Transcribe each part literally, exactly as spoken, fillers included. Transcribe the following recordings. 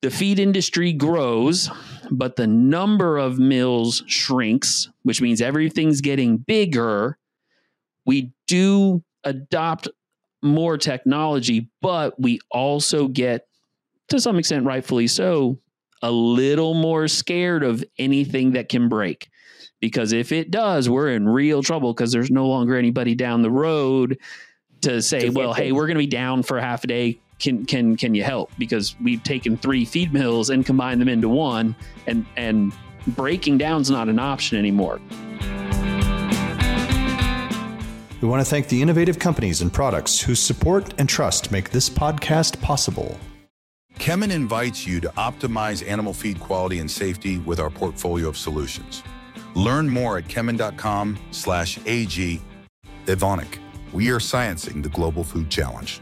the feed industry grows, but the number of mills shrinks, which means everything's getting bigger. We do adopt more technology, but we also get, to some extent, rightfully so, a little more scared of anything that can break. Because if it does, we're in real trouble because there's no longer anybody down the road to say, well, hey, we're going to be down for half a day. Can can can you help? Because we've taken three feed mills and combined them into one, and and breaking down is not an option anymore. We want to thank the innovative companies and products whose support and trust make this podcast possible. Kemin invites you to optimize animal feed quality and safety with our portfolio of solutions. Learn more at kemin.com slash AG. Evonik, we are sciencing the global food challenge.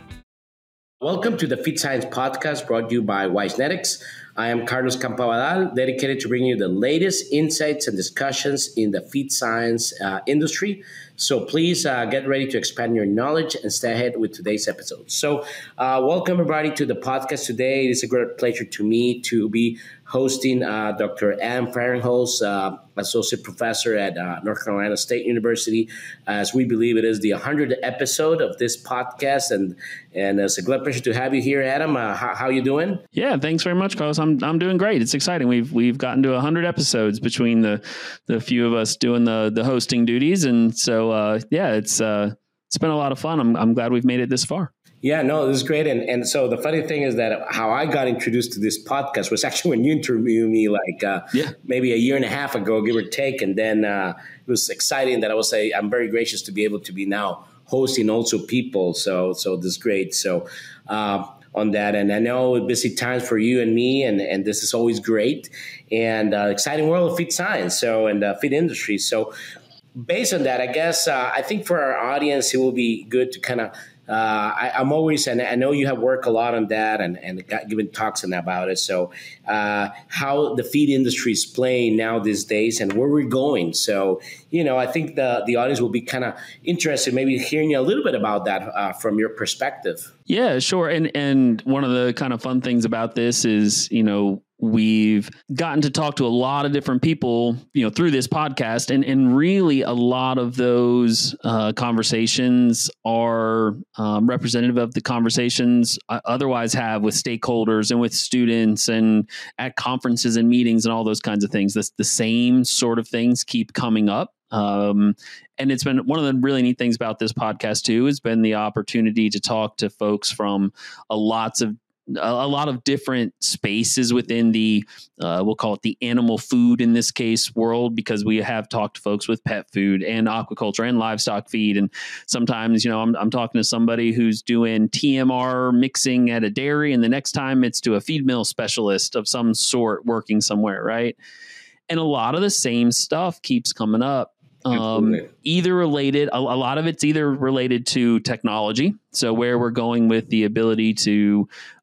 Welcome to the Feed Science Podcast brought to you by Wisenetics. I am Carlos Campabadal, dedicated to bringing you the latest insights and discussions in the feed science uh, industry. So please uh, get ready to expand your knowledge and stay ahead with today's episode. So uh, welcome everybody to the podcast today. It is a great pleasure to me to be hosting uh, Doctor Adam Farinholtz, uh, Associate Professor at uh, North Carolina State University, as we believe it is the one hundredth episode of this podcast. And and it's a great pleasure to have you here, Adam. Uh, how, how you doing? Yeah, thanks very much, Carlos. I'm I'm doing great. It's exciting. We've we've gotten to one hundred episodes between the the few of us doing the the hosting duties, and so uh, yeah, it's uh, it's been a lot of fun. I'm I'm glad we've made it this far. Yeah, no, this is great. And and so the funny thing is that how I got introduced to this podcast was actually when you interviewed me like uh, yeah. maybe a year and a half ago, give or take. And then uh, it was exciting that I was say I'm very gracious to be able to be now hosting also people. So so this is great. So uh, on that. And I know busy times for you and me, and, and this is always great. And uh, exciting world of feed science so and uh, feed industry. So based on that, I guess uh, I think for our audience, it will be good to kind of Uh, I, I'm always, and I know you have worked a lot on that and, and got, given talks and about it. So uh, how the feed industry is playing now these days and where we're going. So, you know, I think the, the audience will be kind of interested maybe hearing a little bit about that uh, from your perspective. Yeah, sure. And, and one of the kind of fun things about this is, you know, we've gotten to talk to a lot of different people, you know, through this podcast, and, and really a lot of those uh, conversations are um, representative of the conversations I otherwise have with stakeholders and with students and at conferences and meetings and all those kinds of things. That's the same sort of things keep coming up. Um, and it's been one of the really neat things about this podcast too, has been the opportunity to talk to folks from a lots of a lot of different spaces within the, uh, we'll call it the animal food in this case world, because we have talked to folks with pet food and aquaculture and livestock feed. And sometimes, you know, I'm, I'm talking to somebody who's doing T M R mixing at a dairy, and the next time it's to a feed mill specialist of some sort working somewhere. Right. And a lot of the same stuff keeps coming up. Um, either related, a, a lot of it's either related to technology. So where we're going with the ability to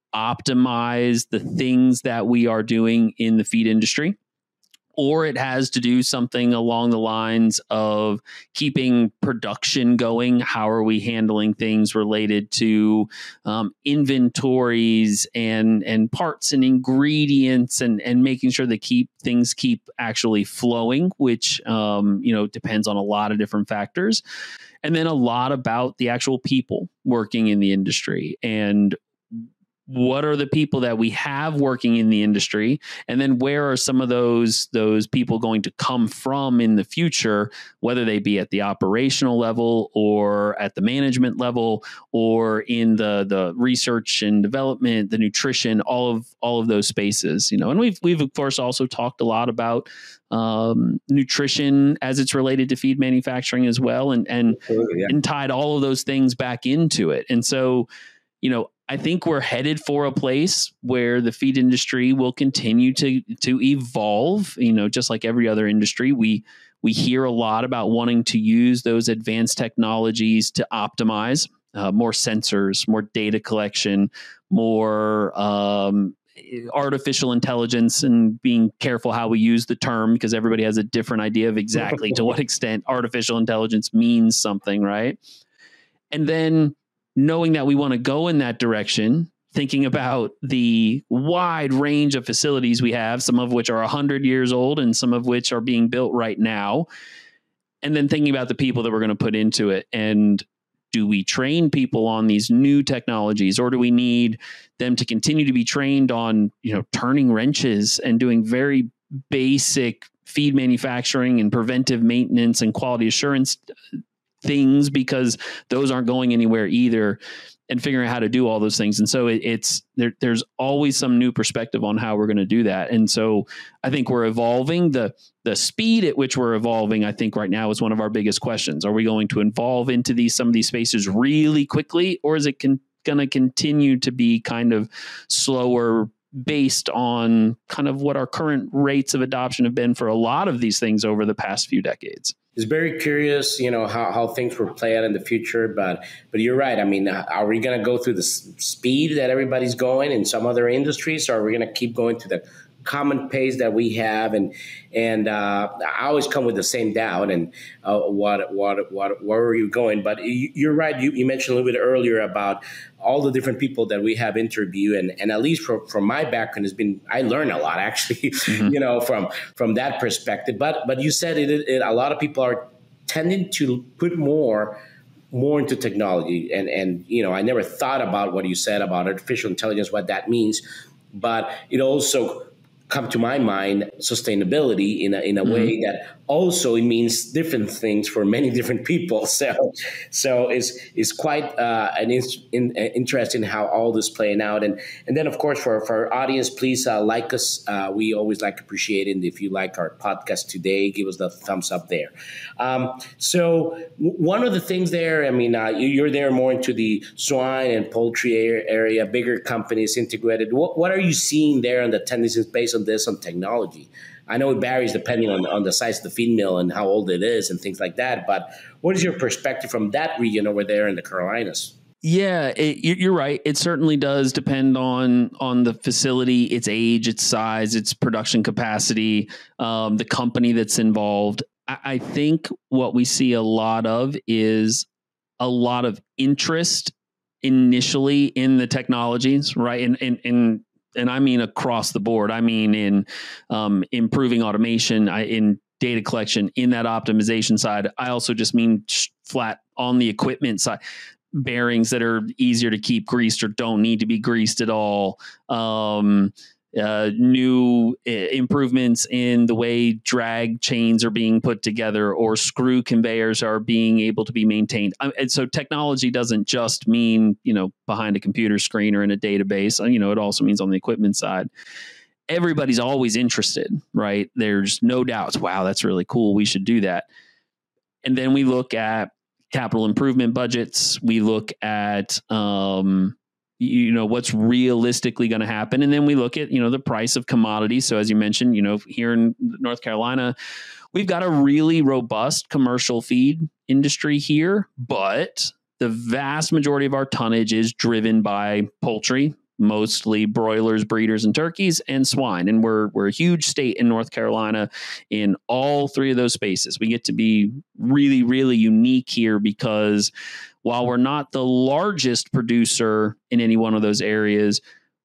optimize the things that we are doing in the feed industry, or it has to do something along the lines of keeping production going. How are we handling things related to um, inventories and and parts and ingredients, and and making sure that keep things keep actually flowing, which um, you know depends on a lot of different factors, and then a lot about the actual people working in the industry and what are the people that we have working in the industry, and then where are some of those those people going to come from in the future, whether they be at the operational level or at the management level or in the the research and development, the nutrition, all of all of those spaces, you know. And we've we've of course also talked a lot about um, nutrition as it's related to feed manufacturing as well, and and yeah. and tied all of those things back into it. And so, you know, I think we're headed for a place where the feed industry will continue to to evolve. You know, just like every other industry, we we hear a lot about wanting to use those advanced technologies to optimize uh, more sensors, more data collection, more um, artificial intelligence, and being careful how we use the term, because everybody has a different idea of exactly to what extent artificial intelligence means something, right? And then knowing that we want to go in that direction thinking about the wide range of facilities we have, some of which are one hundred years old and some of which are being built right now. And then thinking about the people that we're going to put into it. And do we train people on these new technologies, or do we need them to continue to be trained on, you know, turning wrenches and doing very basic feed manufacturing and preventive maintenance and quality assurance things, because those aren't going anywhere either, and figuring out how to do all those things. And so it, it's there, there's always some new perspective on how we're going to do that. And so I think we're evolving. The the speed at which we're evolving, I think right now is one of our biggest questions. Are we going to evolve into these some of these spaces really quickly, or is it con- going to continue to be kind of slower based on kind of what our current rates of adoption have been for a lot of these things over the past few decades? It's very curious, you know, how, how things will play out in the future. But but you're right. I mean, are we going to go through the s- speed that everybody's going in some other industries, or are we going to keep going to the common pace that we have? And and uh, I always come with the same doubt. And uh, what what what where are you going? But you, you're right. You, you mentioned a little bit earlier about all the different people that we have interviewed, and, and at least from, from my background has been, I learned a lot actually, mm-hmm. you know, from from that perspective. But but you said it, it, a lot of people are tending to put more more into technology, and and you know, I never thought about what you said about artificial intelligence, what that means, but it also come to my mind sustainability in a in a mm-hmm. way that also it means different things for many different people. So so it's it's quite uh, an in, in, interesting how all this playing out. And and then of course for, for our audience, please uh, like us. Uh, we always like appreciate it. And if you like our podcast today, give us the thumbs up there. Um, so w- one of the things there, I mean, uh, you, you're there more into the swine and poultry area, bigger companies integrated. What what are you seeing there on the tendencies based on this on technology? I know it varies depending on, on the size of the feed mill and how old it is and things like that. But what is your perspective from that region over there in the Carolinas? Yeah, it, you're right. It certainly does depend on on the facility, its age, its size, its production capacity, um, the company that's involved. I, I think what we see a lot of is a lot of interest initially in the technologies, right? And and and And I mean across the board. I mean in um, improving automation, I, in data collection, in that optimization side. I also just mean flat on the equipment side. Bearings that are easier to keep greased or don't need to be greased at all. Um, uh, new uh, improvements in the way drag chains are being put together or screw conveyors are being able to be maintained. Um, and so technology doesn't just mean, you know, behind a computer screen or in a database. You know, it also means on the equipment side. Everybody's always interested, right? There's no doubts. Wow, that's really cool. We should do that. And then we look at capital improvement budgets. We look at, um, you know, what's realistically going to happen. And then we look at, you know, the price of commodities. So as you mentioned, you know, here in North Carolina, we've got a really robust commercial feed industry here, but the vast majority of our tonnage is driven by poultry, mostly broilers, breeders, and turkeys, and swine. And we're we're a huge state in North Carolina in all three of those spaces. We get to be really, really unique here because while we're not the largest producer in any one of those areas,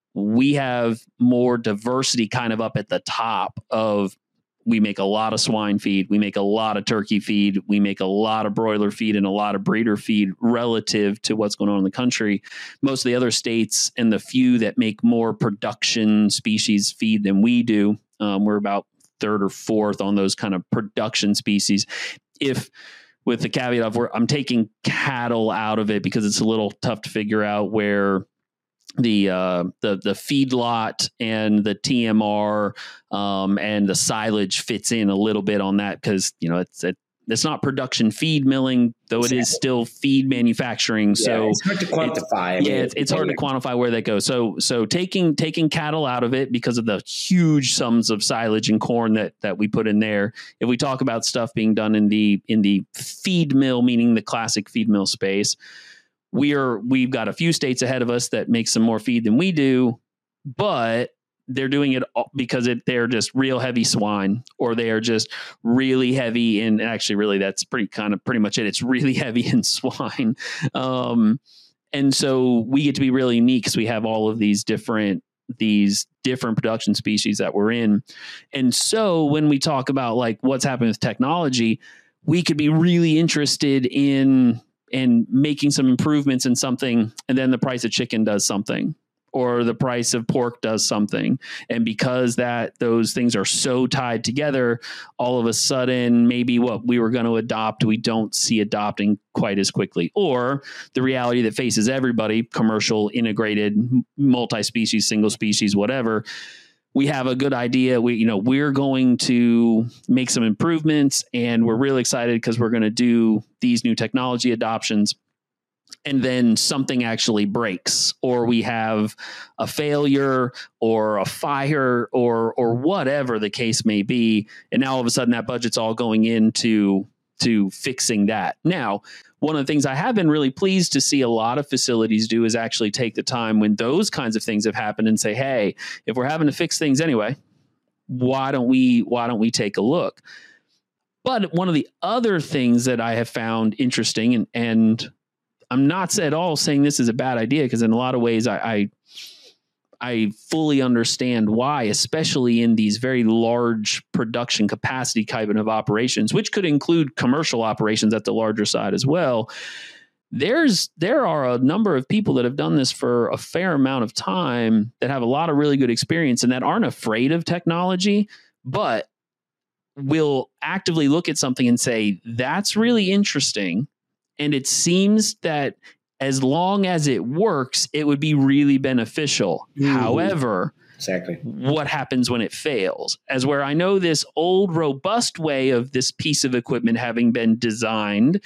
we have more diversity kind of up at the top of, we make a lot of swine feed, we make a lot of turkey feed, we make a lot of broiler feed and a lot of breeder feed relative to what's going on in the country. Most of the other states and the few that make more production species feed than we do, um, we're about third or fourth on those kind of production species. If with the caveat of where I'm taking cattle out of it because it's a little tough to figure out where the uh, the the feedlot and the T M R um, and the silage fits in a little bit on that, because you know it's it, it's not production feed milling, though exactly. It is still feed manufacturing. Yeah, so it's hard to quantify. It's, yeah, it's, it's hard to quantify where that goes. So so taking taking cattle out of it because of the huge sums of silage and corn that that we put in there. If we talk about stuff being done in the in the feed mill, meaning the classic feed mill space, we are we've got a few states ahead of us that make some more feed than we do, but they're doing it because it, they're just real heavy swine, or they are just really heavy in, actually really that's pretty kind of pretty much it. It's really heavy in swine. Um, And so we get to be really unique because we have all of these different these different production species that we're in. And so when we talk about like what's happening with technology, we could be really interested in in making some improvements in something, and then the price of chicken does something, or the price of pork does something. And because that those things are so tied together, all of a sudden, maybe what we were going to adopt, we don't see adopting quite as quickly. Or the reality that faces everybody, commercial, integrated, multi-species, single species, whatever, we have a good idea. We, you know, we're going to make some improvements, and we're really excited because we're going to do these new technology adoptions. And then something actually breaks, or we have a failure or a fire or or whatever the case may be. And now all of a sudden that budget's all going into to fixing that. Now, one of the things I have been really pleased to see a lot of facilities do is actually take the time when those kinds of things have happened and say, hey, if we're having to fix things anyway, why don't we why don't we take a look? But one of the other things that I have found interesting, and and I'm not at all saying this is a bad idea, because in a lot of ways I, I I fully understand why, especially in these very large production capacity type of operations, which could include commercial operations at the larger side as well. There's there are a number of people that have done this for a fair amount of time that have a lot of really good experience and that aren't afraid of technology, but will actively look at something and say, that's really interesting. And it seems that as long as it works, it would be really beneficial. Mm. However, exactly, what happens when it fails? As where I know this old, robust way of this piece of equipment having been designed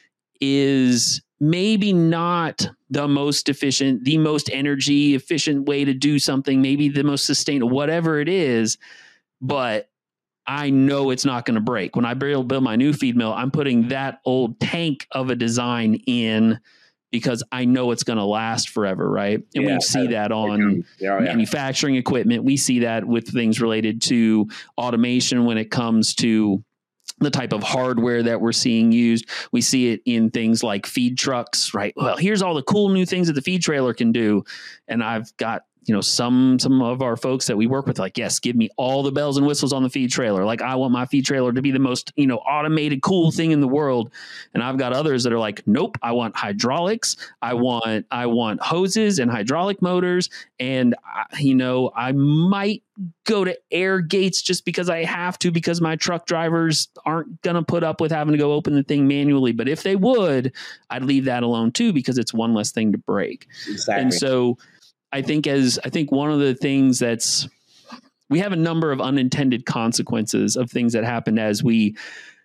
is maybe not the most efficient, the most energy efficient way to do something, maybe the most sustainable, whatever it is, but I know it's not going to break. When I build, build my new feed mill, I'm putting that old tank of a design in because I know it's going to last forever, right? And yeah, we see that on yeah, yeah. manufacturing equipment. We see that with things related to automation when it comes to the type of hardware that we're seeing used. We see it in things like feed trucks, right? Well, here's all the cool new things that the feed trailer can do. And I've got, you know, some some of our folks that we work with, like, yes, give me all the bells and whistles on the feed trailer. Like, I want my feed trailer to be the most, you know, automated, cool thing in the world. And I've got others that are like, nope, I want hydraulics. I want I want hoses and hydraulic motors. And, I, you know, I might go to air gates just because I have to, because my truck drivers aren't going to put up with having to go open the thing manually. But if they would, I'd leave that alone too, because it's one less thing to break. Exactly. And so I think as I think one of the things that's, we have a number of unintended consequences of things that happen as we,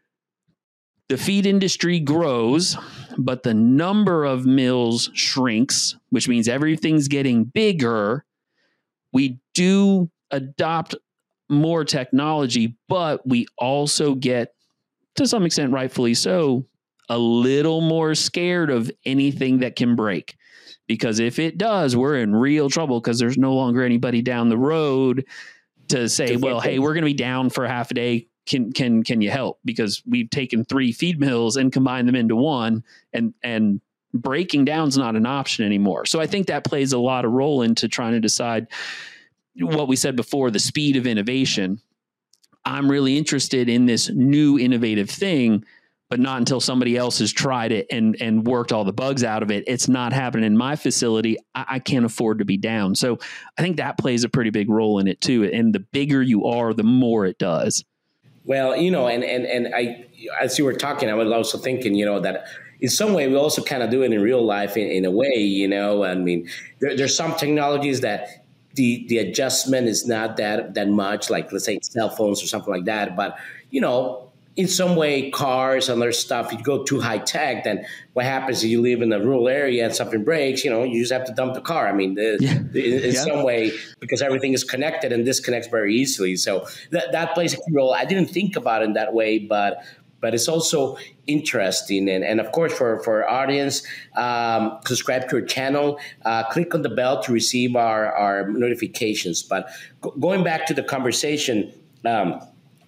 the feed industry grows, but the number of mills shrinks, which means everything's getting bigger. We do adopt more technology, but we also get, to some extent, rightfully so, a little more scared of anything that can break. Because if it does, we're in real trouble, because there's no longer anybody down the road to say, well, hey, we're going to be down for half a day. Can can can you help? Because we've taken three feed mills and combined them into one, and and breaking down is not an option anymore. So I think that plays a lot of role into trying to decide what we said before, the speed of innovation. I'm really interested in this new innovative thing, but not until somebody else has tried it and, and worked all the bugs out of it. It's not happening in my facility. I, I can't afford to be down. So I think that plays a pretty big role in it too. And the bigger you are, the more it does. Well, you know, and, and, and I, as you were talking, I was also thinking, you know, that in some way we also kind of do it in real life in, in a way, you know, I mean, there, there's some technologies that the, the adjustment is not that, that much, like let's say cell phones or something like that. But, you know, in some way, cars and other stuff, you go too high tech, then what happens is you live in a rural area and something breaks, you know, you just have to dump the car. I mean, the, yeah. the, in yeah. some way, because everything is connected and disconnects very easily. So that, that plays a key role. I didn't think about it in that way, but but it's also interesting. And, and of course, for, for our audience, um, subscribe to our channel, uh, click on the bell to receive our, our notifications. But go, going back to the conversation, um,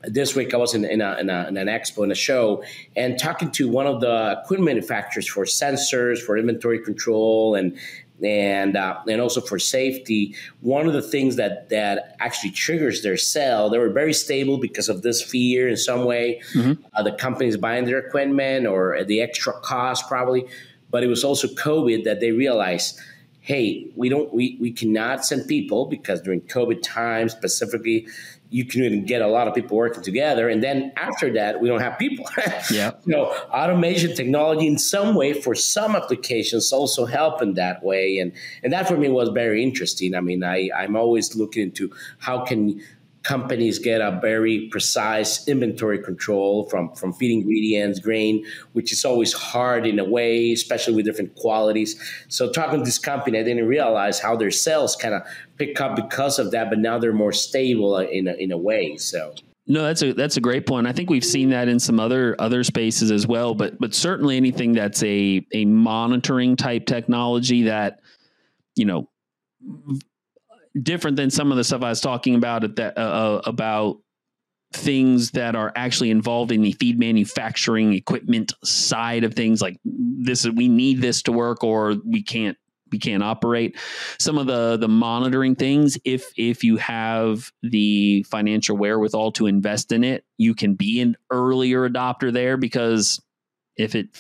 this week I was in, in, a, in, a, in an expo, in a show, and talking to one of the equipment manufacturers for sensors, for inventory control, and and uh, and also for safety. One of the things that that actually triggers their sale, they were very stable because of this fear in some way. Mm-hmm. Uh, the companies buying their equipment or the extra cost probably, but it was also COVID that they realized, hey, we don't we we cannot send people because during COVID times specifically, you can even get a lot of people working together. And then after that, we don't have people. Yeah. You know, automation technology in some way for some applications also help in that way. And and that for me was very interesting. I mean, I, I'm always looking into how can companies get a very precise inventory control from, from feed ingredients, grain, which is always hard in a way, especially with different qualities. So talking to this company, I didn't realize how their sales kind of pick up because of that, but now they're more stable in a, in a way. So. No, that's a that's a great point. I think we've seen that in some other other spaces as well, but but certainly anything that's a a monitoring type technology that, you know, different than some of the stuff I was talking about at that uh, about things that are actually involved in the feed manufacturing equipment side of things. Like this, we need this to work, or we can't we can't operate. Some of the the monitoring things, if if you have the financial wherewithal to invest in it, you can be an earlier adopter there, because if it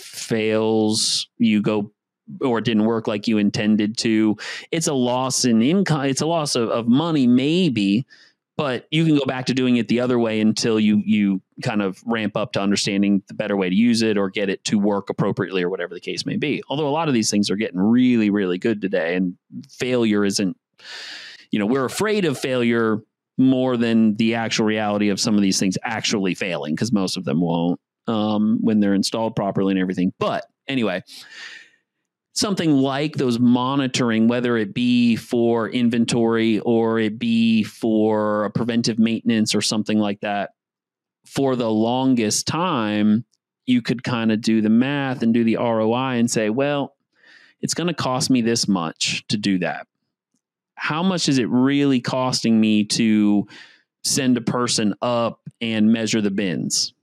fails, you go, or it didn't work like you intended to, it's a loss in income. It's a loss of, of money, maybe, but you can go back to doing it the other way until you, you kind of ramp up to understanding the better way to use it or get it to work appropriately or whatever the case may be. Although a lot of these things are getting really, really good today, and failure isn't, you know, we're afraid of failure more than the actual reality of some of these things actually failing, because most of them won't um, when they're installed properly and everything. But anyway, something like those monitoring, whether it be for inventory or it be for a preventive maintenance or something like that, for the longest time, you could kind of do the math and do the R O I and say, well, it's going to cost me this much to do that. How much is it really costing me to send a person up and measure the bins?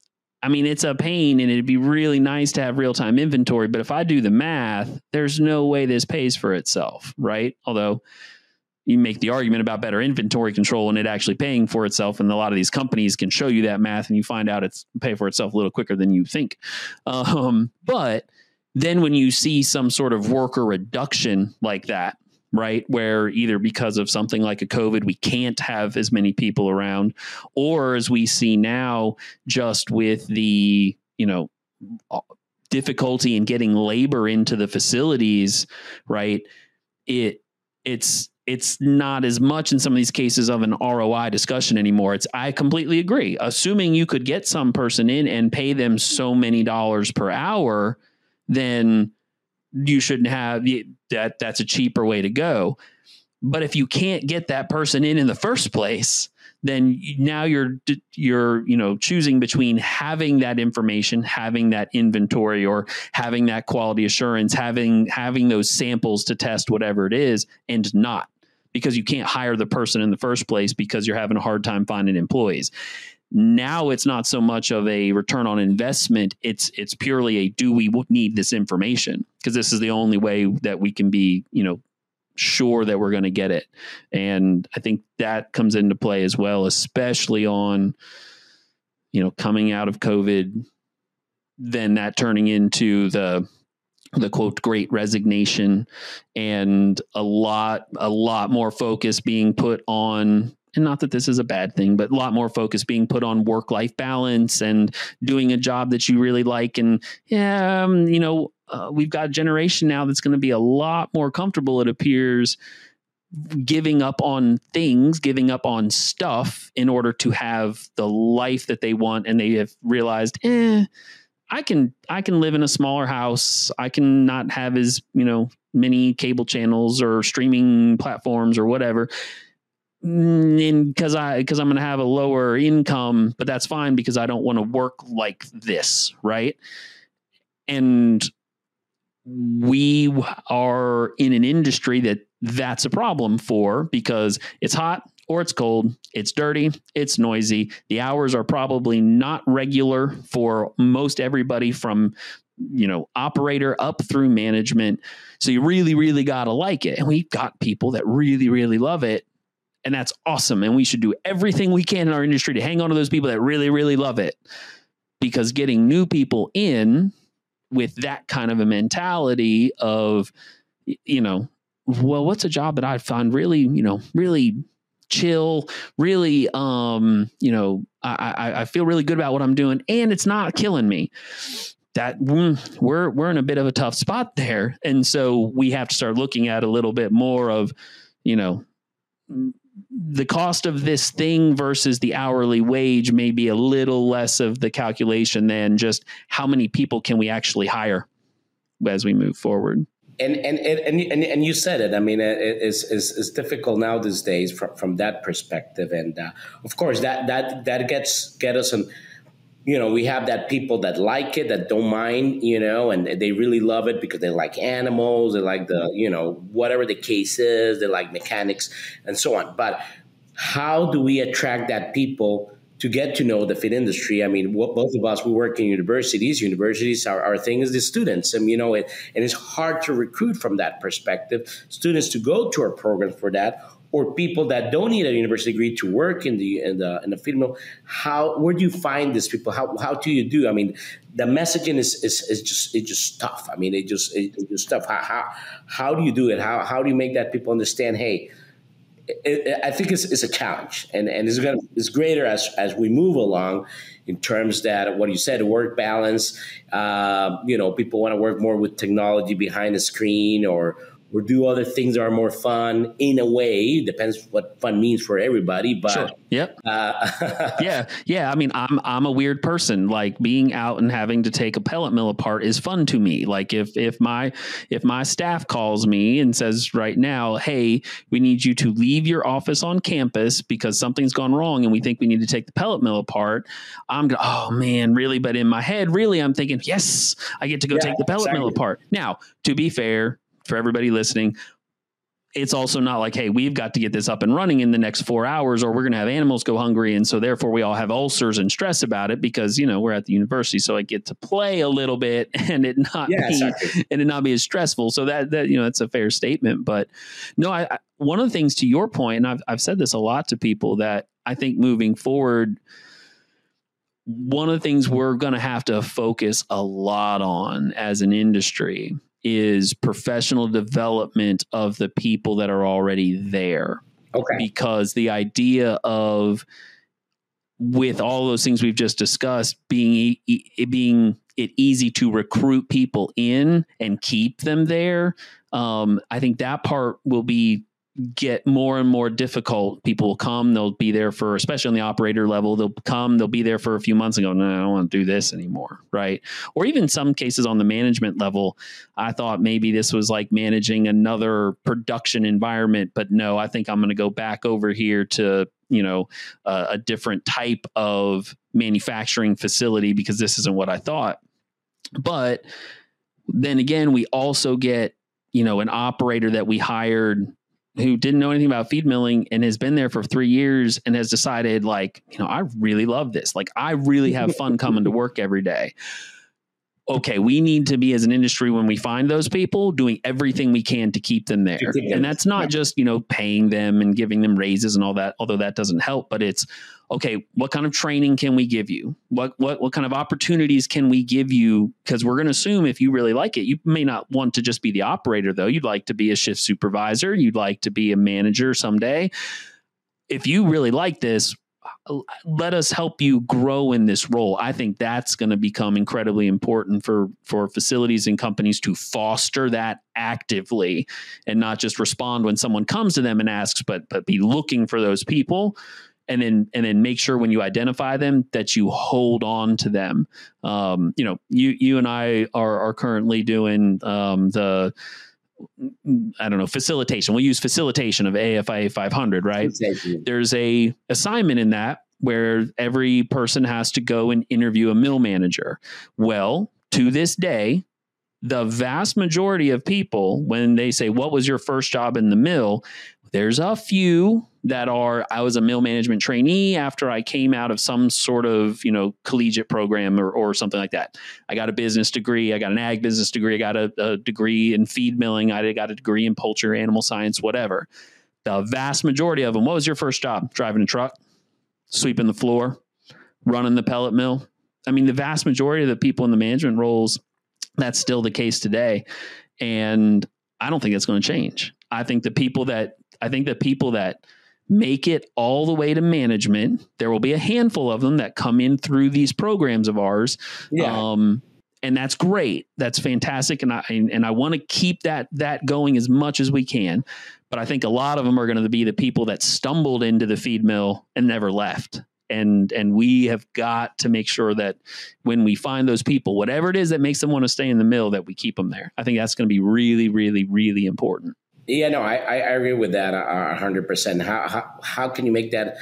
I mean, it's a pain, and it'd be really nice to have real-time inventory. But if I do the math, there's no way this pays for itself, right? Although you make the argument about better inventory control and it actually paying for itself. And a lot of these companies can show you that math, and you find out it's pay for itself a little quicker than you think. Um, but then when you see some sort of worker reduction like that, right, where either because of something like a COVID, we can't have as many people around, or as we see now, just with the, you know, difficulty in getting labor into the facilities, right, it it's it's not as much in some of these cases of an R O I discussion anymore. It's, I completely agree. Assuming you could get some person in and pay them so many dollars per hour, then you shouldn't have that. That's a cheaper way to go. But if you can't get that person in in the first place, then now you're, you're, you know, choosing between having that information, having that inventory, or having that quality assurance, having, having those samples to test whatever it is, and not, because you can't hire the person in the first place because you're having a hard time finding employees. Now it's not so much of a return on investment. It's it's purely a, do we need this information? Because this is the only way that we can be, you know, sure that we're going to get it. And I think that comes into play as well, especially on, you know, coming out of COVID, then that turning into the the quote great resignation, and a lot a lot more focus being put on, and not that this is a bad thing, but a lot more focus being put on work-life balance and doing a job that you really like. And yeah, um, you know, uh, we've got a generation now that's going to be a lot more comfortable, it appears, giving up on things, giving up on stuff in order to have the life that they want. And they have realized, eh, I can, I can live in a smaller house. I can not have as, you know, many cable channels or streaming platforms or whatever. And because I, because I'm going to have a lower income, but that's fine because I don't want to work like this. Right. And we are in an industry that that's a problem for, because it's hot, or it's cold, it's dirty, it's noisy. The hours are probably not regular for most everybody from, you know, operator up through management. So you really, really got to like it. And we've got people that really, really love it. And that's awesome. And we should do everything we can in our industry to hang on to those people that really, really love it. Because getting new people in with that kind of a mentality of, you know, well, what's a job that I find really, you know, really chill, really, um, you know, I, I, I feel really good about what I'm doing and it's not killing me. That we're, we're in a bit of a tough spot there. And so we have to start looking at a little bit more of, you know, the cost of this thing versus the hourly wage may be a little less of the calculation than just how many people can we actually hire as we move forward. And and and and, and you said it. I mean, it, it's, it's it's difficult now these days from, from that perspective. And uh, of course, that that that gets get us in. You know, we have that people that like it, that don't mind, you know, and they really love it because they like animals, they like the, you know, whatever the case is, they like mechanics and so on. But how do we attract that people to get to know the fit industry? I mean, what, both of us, we work in universities. Universities, our, our thing is the students. And, you know, it, and it's hard to recruit from that perspective, students to go to our program for that, or people that don't need a university degree to work in the in the in the field mill. How where do you find these people? How how do you do? I mean, the messaging is is, is just it's just tough. I mean, it just it, it's just tough. How, how how do you do it? How how do you make that people understand? Hey, it, it, I think it's it's a challenge, and and it's gonna it's greater as as we move along. In terms that what you said, work balance. Uh, you know, people want to work more with technology behind the screen, or. Or do other things that are more fun in a way. Depends what fun means for everybody. But sure. Yep. Uh, yeah. Yeah. I mean, I'm, I'm a weird person. Like being out and having to take a pellet mill apart is fun to me. Like if, if my, if my staff calls me and says right now, hey, we need you to leave your office on campus because something's gone wrong and we think we need to take the pellet mill apart. I'm going, oh man, really? But in my head, really, I'm thinking, yes, I get to go yeah, take the pellet exactly. mill apart. Now, to be fair, for everybody listening, it's also not like, hey, we've got to get this up and running in the next four hours or we're going to have animals go hungry. And so therefore we all have ulcers and stress about it because, you know, we're at the university. So I get to play a little bit and it not yeah, be, exactly. and it not be as stressful. So that, that, you know, that's a fair statement. But no, I, I, one of the things to your point, and I've, I've said this a lot to people that I think moving forward, one of the things we're going to have to focus a lot on as an industry is professional development of the people that are already there. Okay. Because the idea of, with all those things we've just discussed, being it being it easy to recruit people in and keep them there, um, I think that part will be get more and more difficult. People will come, they'll be there for, especially on the operator level, they'll come, they'll be there for a few months and go, no, I don't want to do this anymore. Right. Or even some cases on the management level, I thought maybe this was like managing another production environment, but no, I think I'm going to go back over here to, you know, uh, a different type of manufacturing facility because this isn't what I thought. But then again, we also get, you know, an operator that we hired who didn't know anything about feed milling and has been there for three years and has decided, like, you know, I really love this. Like, I really have fun coming to work every day. Okay, we need to be, as an industry, when we find those people, doing everything we can to keep them there. And that's not just, you know, paying them and giving them raises and all that, although that doesn't help, but it's, okay, what kind of training can we give you? What what what kind of opportunities can we give you? Because we're going to assume if you really like it, you may not want to just be the operator, though. You'd like to be a shift supervisor. You'd like to be a manager someday. If you really like this, let us help you grow in this role. I think that's going to become incredibly important for, for facilities and companies to foster that actively and not just respond when someone comes to them and asks, but, but be looking for those people. And then, and then make sure when you identify them that you hold on to them. Um, you know, you, you and I are, are currently doing um, the, I don't know, facilitation. We'll use facilitation of A F I A five hundred, right? There's a assignment in that where every person has to go and interview a mill manager. Well, to this day, the vast majority of people, when they say, what was your first job in the mill? There's a few that are, I was a mill management trainee after I came out of some sort of, you know, collegiate program or, or something like that. I got a business degree. I got an ag business degree. I got a, a degree in feed milling. I got a degree in poultry, animal science, whatever. The vast majority of them, what was your first job? Driving a truck, sweeping the floor, running the pellet mill. I mean, the vast majority of the people in the management roles, that's still the case today. And I don't think it's going to change. I think the people that, I think the people that make it all the way to management, there will be a handful of them that come in through these programs of ours. Yeah. Um, and that's great. That's fantastic. And I, and I want to keep that, that going as much as we can. But I think a lot of them are going to be the people that stumbled into the feed mill and never left. And and we have got to make sure that when we find those people, whatever it is that makes them want to stay in the mill, that we keep them there. I think that's going to be really, really, really important. Yeah, no, I, I agree with that a hundred percent. How, how how can you make that?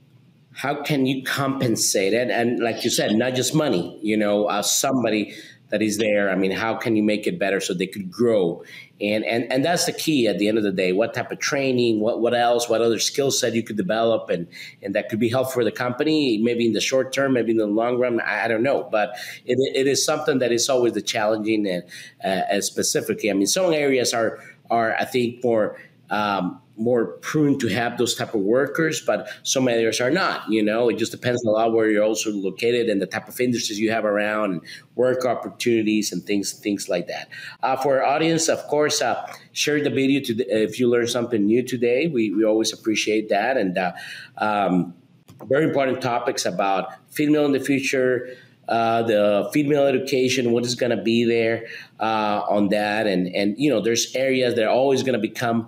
How can you compensate it? And like you said, not just money. You know, uh, somebody that is there. I mean, how can you make it better so they could grow? And and and that's the key at the end of the day. What type of training, what what else, what other skill set you could develop, and and that could be helpful for the company, maybe in the short term, maybe in the long run. I, I don't know, but it it is something that is always the challenging and uh, and specifically. I mean, some areas are are I think more. Um, more prone to have those type of workers, but some areas are not. You know, it just depends a lot where you're also located and the type of industries you have around, and work opportunities and things things like that. Uh, for our audience, of course, uh, share the video to the, if you learned something new today. We we always appreciate that, and uh, um, very important topics about feed mill in the future. Uh, the feed mill education, what is going to be there uh, on that, and and you know, there's areas that are always going to become.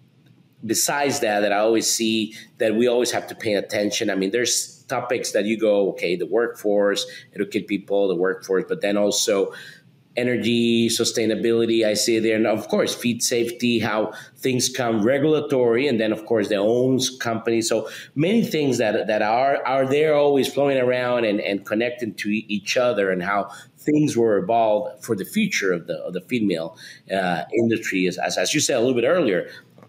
Besides that, that I always see that we always have to pay attention. I mean, there's topics that you go, okay, the workforce, educate people, the workforce, but then also energy, sustainability, I see there. And of course, feed safety, how things come regulatory, and then of course their own company. So many things that that are are there always flowing around and, and connecting to each other, and how things were evolved for the future of the of the feed mill uh, industry. As, as you said a little bit earlier,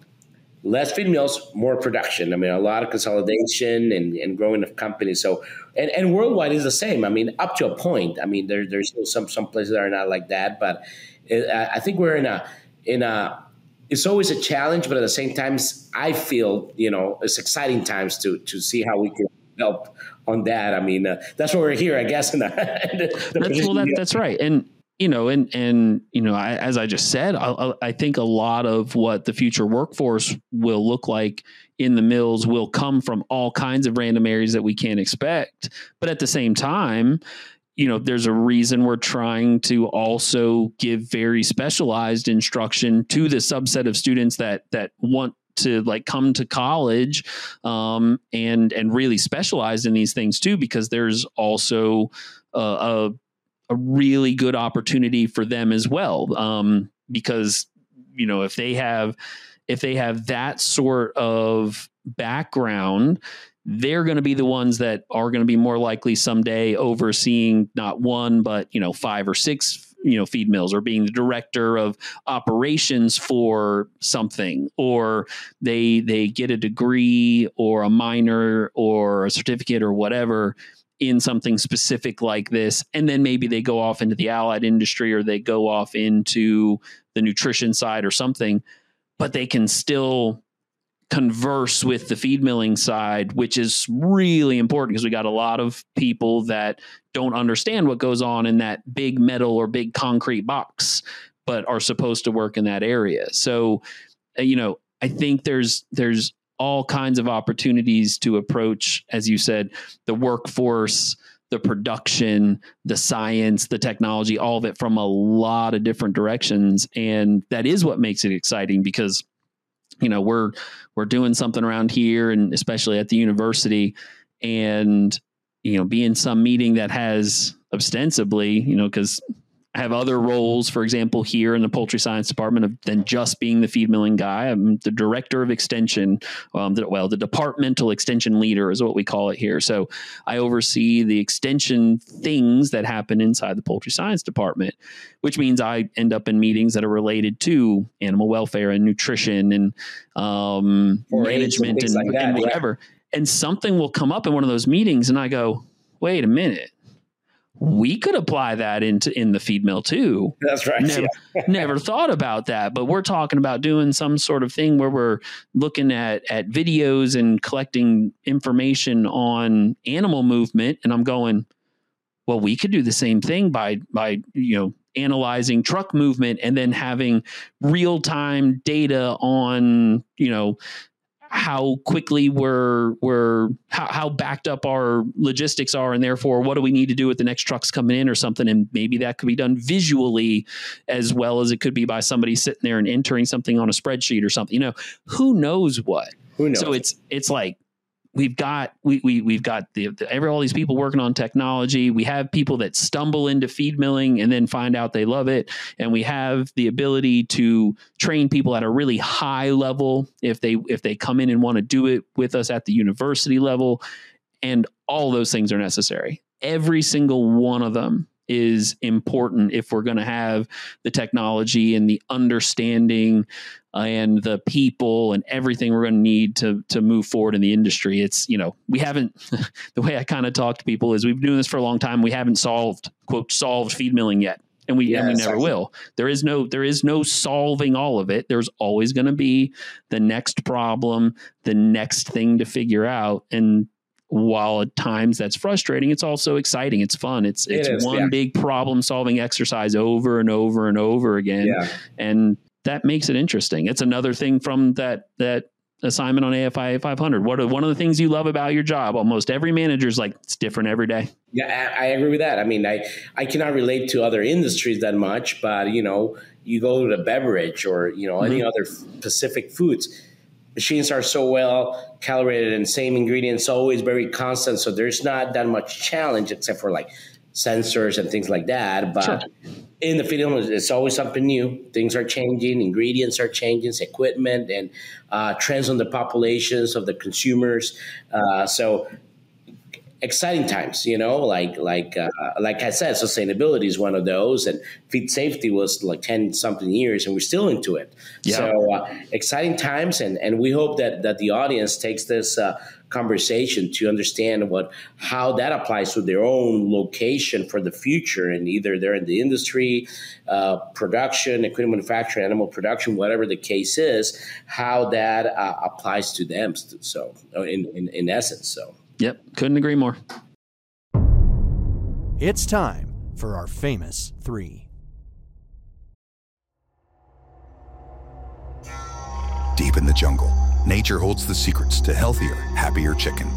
less feed mills, more production. I mean, a lot of consolidation and, and growing of companies. So, and, and worldwide is the same. I mean, up to a point. I mean, there, there's still some some places that are not like that, but it, I think we're in a in a. It's always a challenge, but at the same time, I feel you know it's exciting times to to see how we can help on that. I mean, uh, that's why we're here, I guess. In the, the that's, well, that, that's right, and. You know, and, and, you know, I, as I just said, I, I think a lot of what the future workforce will look like in the mills will come from all kinds of random areas that we can't expect. But at the same time, you know, there's a reason we're trying to also give very specialized instruction to the subset of students that that want to like come to college um, and and really specialize in these things too, because there's also a, a a really good opportunity for them as well. Um, because, you know, if they have, if they have that sort of background, they're going to be the ones that are going to be more likely someday overseeing not one, but, you know, five or six, you know, feed mills, or being the director of operations for something, or they, they get a degree or a minor or a certificate or whatever in something specific like this. And then maybe they go off into the allied industry, or they go off into the nutrition side or something, but they can still converse with the feed milling side, which is really important, because we got a lot of people that don't understand what goes on in that big metal or big concrete box, but are supposed to work in that area. So, you know, I think there's, there's, all kinds of opportunities to approach, as you said, the workforce, the production, the science, the technology, all of it from a lot of different directions. And that is what makes it exciting, because, you know, we're, we're doing something around here, and especially at the university, and, you know, be in some meeting that has ostensibly, you know, because I have other roles, for example, here in the poultry science department of than just being the feed milling guy. I'm the director of extension. Um, the, well, the departmental extension leader is what we call it here. So I oversee the extension things that happen inside the poultry science department, which means I end up in meetings that are related to animal welfare and nutrition and um, management and, and, like and whatever. Yeah. And something will come up in one of those meetings and I go, wait a minute. We could apply that into in the feed mill too. That's right. Never, yeah. never thought about that, but we're talking about doing some sort of thing where we're looking at, at videos and collecting information on animal movement. And I'm going, well, we could do the same thing by, by, you know, analyzing truck movement and then having real time data on, you know, how quickly we're, we're how, how backed up our logistics are. And therefore, what do we need to do with the next trucks coming in or something? And maybe that could be done visually as well as it could be by somebody sitting there and entering something on a spreadsheet or something, you know, who knows what, who knows? So it's, it's like, we've got, we, we, we've got the, the, every, all these people working on technology. We have people that stumble into feed milling and then find out they love it. And we have the ability to train people at a really high level if they, if they come in and want to do it with us at the university level. And all those things are necessary. Every single one of them is important if we're going to have the technology and the understanding and the people and everything we're going to need to to move forward in the industry. It's, you know, we haven't, the way I kind of talk to people is we've been doing this for a long time. We haven't solved, quote, solved feed milling yet. And we, yeah, and we never exactly. will. There is no, there is no solving all of it. There's always going to be the next problem, the next thing to figure out. And while at times that's frustrating, it's also exciting. It's fun. It's, it's it is, one yeah. big problem solving exercise over and over and over again. Yeah. And that makes it interesting. It's another thing from that, that assignment on A F I A five hundred. What are one of the things you love about your job? Almost every manager is like, it's different every day. Yeah, I, I agree with that. I mean, I, I cannot relate to other industries that much, but you know, you go to the beverage or, you know, mm-hmm. any other specific foods, machines are so well calibrated and same ingredients, always very constant. So there's not that much challenge except for like sensors and things like that. But sure. in the feed mill, it's always something new. Things are changing, ingredients are changing, equipment and uh, trends on the populations of the consumers. Uh, so exciting times, you know, like like uh, like I said, sustainability is one of those, and feed safety was like ten something years, and we're still into it. Yeah. So uh, exciting times, and and we hope that that the audience takes this uh, conversation to understand what how that applies to their own location for the future, and either they're in the industry, uh, production, equipment manufacturing, animal production, whatever the case is, how that uh, applies to them. So in in, in essence, so. Yep, couldn't agree more. It's time for our famous three. Deep in the jungle, nature holds the secrets to healthier, happier chickens.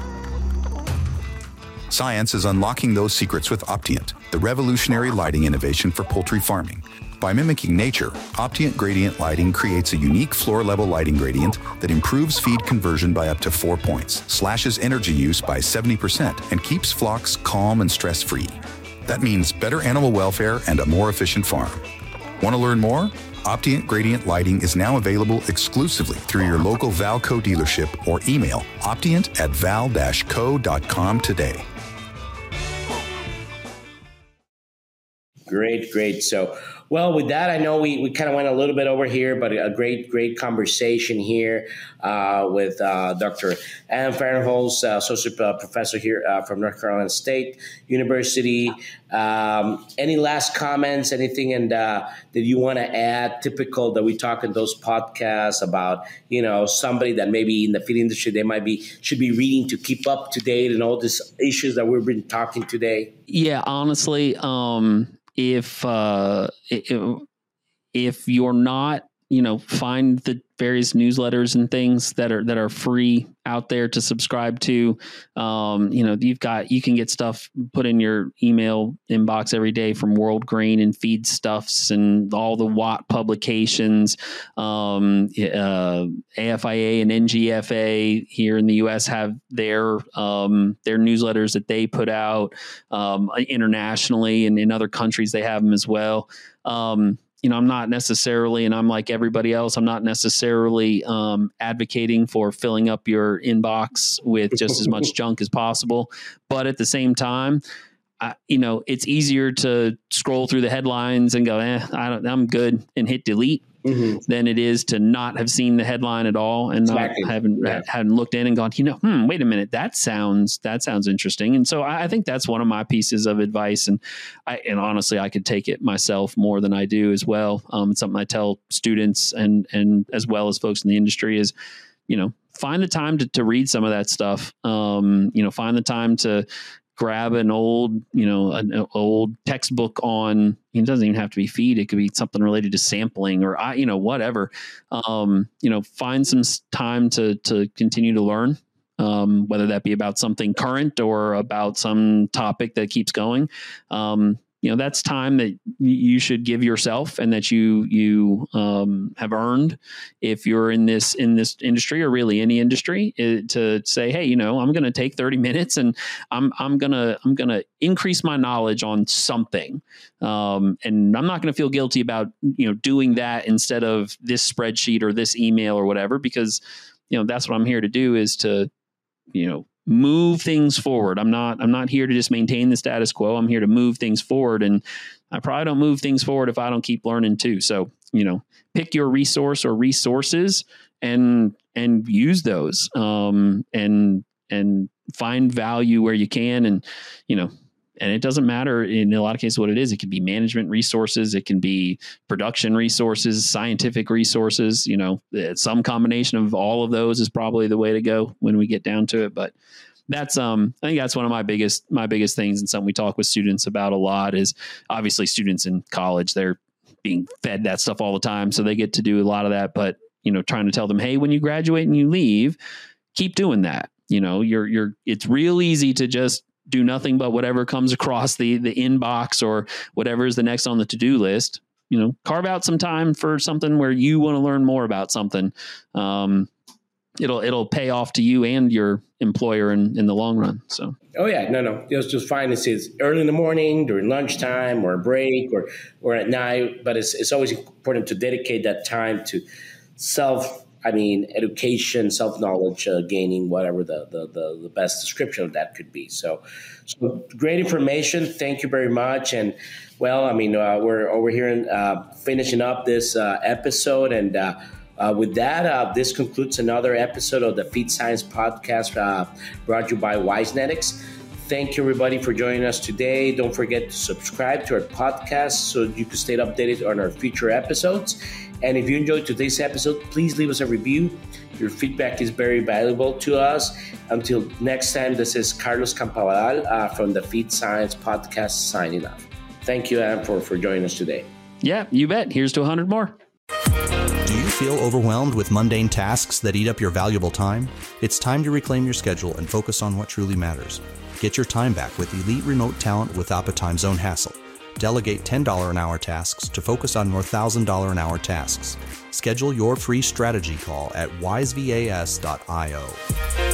Science is unlocking those secrets with Optient, the revolutionary lighting innovation for poultry farming. By mimicking nature, Optient gradient lighting creates a unique floor-level lighting gradient that improves feed conversion by up to four points, slashes energy use by seventy percent, and keeps flocks calm and stress-free. That means better animal welfare and a more efficient farm. Want to learn more? Optient gradient lighting is now available exclusively through your local Valco dealership or email optient at val dash co dot com today. Great, great. So, well, with that, I know we, we kind of went a little bit over here, but a great, great conversation here uh, with uh, Doctor Adam Fahrnholz, uh, associate uh, professor here uh, from North Carolina State University. Um, any last comments, anything and uh, that you want to add, typical that we talk in those podcasts about, you know, somebody that maybe in the feed industry, they might be, should be reading to keep up to date and all these issues that we've been talking today? Yeah, honestly, um, If uh, if if you're not, you know, find the various newsletters and things that are that are free out there to subscribe to. Um, you know, you've got you can get stuff put in your email inbox every day from World Grain and Feedstuffs and all the W O T publications. Um, uh, A F I A and N G F A here in the U S have their um, their newsletters that they put out. Um, internationally and in other countries they have them as well. Um, You know, I'm not necessarily, and I'm like everybody else, I'm not necessarily um, advocating for filling up your inbox with just as much junk as possible. But at the same time, I, you know, it's easier to scroll through the headlines and go, eh, I don't, I'm good, and hit delete. Mm-hmm. Than it is to not have seen the headline at all and exactly. not haven't yeah. hadn't looked in and gone, you know, hmm, wait a minute, that sounds that sounds interesting. And so I, I think that's one of my pieces of advice. And I and honestly, I could take it myself more than I do as well. Um, it's something I tell students and and as well as folks in the industry is, you know, find the time to to read some of that stuff. Um, you know, find the time to grab an old, you know, an, an old textbook on, it doesn't even have to be feed. It could be something related to sampling or, I, you know, whatever, um, you know, find some time to, to continue to learn, um, whether that be about something current or about some topic that keeps going. Um, you know, that's time that you should give yourself and that you, you, um, have earned if you're in this, in this industry or really any industry it, to say, hey, you know, I'm going to take thirty minutes and I'm, I'm going to, I'm going to increase my knowledge on something. Um, and I'm not going to feel guilty about, you know, doing that instead of this spreadsheet or this email or whatever, because, you know, that's what I'm here to do is to, you know, move things forward. I'm not, I'm not here to just maintain the status quo. I'm here to move things forward. And I probably don't move things forward if I don't keep learning too. So, you know, pick your resource or resources and, and use those, um, and, and find value where you can. And, you know, and it doesn't matter in a lot of cases what it is. It can be management resources. It can be production resources, scientific resources, you know, some combination of all of those is probably the way to go when we get down to it. But that's, um, I think that's one of my biggest, my biggest things and something we talk with students about a lot is obviously students in college, they're being fed that stuff all the time. So they get to do a lot of that, but, you know, trying to tell them, hey, when you graduate and you leave, keep doing that. You know, you're, you're, it's real easy to just do nothing but whatever comes across the, the inbox or whatever is the next on the to-do list. You know, carve out some time for something where you want to learn more about something. Um, it'll, it'll pay off to you and your employer in, in the long run. So, oh yeah, no, no, it's just fine. It's, it's early in the morning, during lunchtime or a break or, or at night, but it's, it's always important to dedicate that time to self, I mean, education, self-knowledge, uh, gaining, whatever the, the, the, the best description of that could be. So, so great information. Thank you very much. And well, I mean, uh, we're over here and uh, finishing up this uh, episode. And uh, uh, with that, uh, this concludes another episode of the Feed Science Podcast uh, brought to you by Wisenetics. Thank you, everybody, for joining us today. Don't forget to subscribe to our podcast so you can stay updated on our future episodes. And if you enjoyed today's episode, please leave us a review. Your feedback is very valuable to us. Until next time, this is Carlos Campabadal uh, from the Feed Science Podcast signing off. Thank you, Adam, for, for joining us today. Yeah, you bet. Here's to one hundred more. Do you feel overwhelmed with mundane tasks that eat up your valuable time? It's time to reclaim your schedule and focus on what truly matters. Get your time back with elite remote talent without a time zone hassle. Delegate ten dollars an hour tasks to focus on more one thousand dollars an hour tasks. Schedule your free strategy call at wise vas dot io.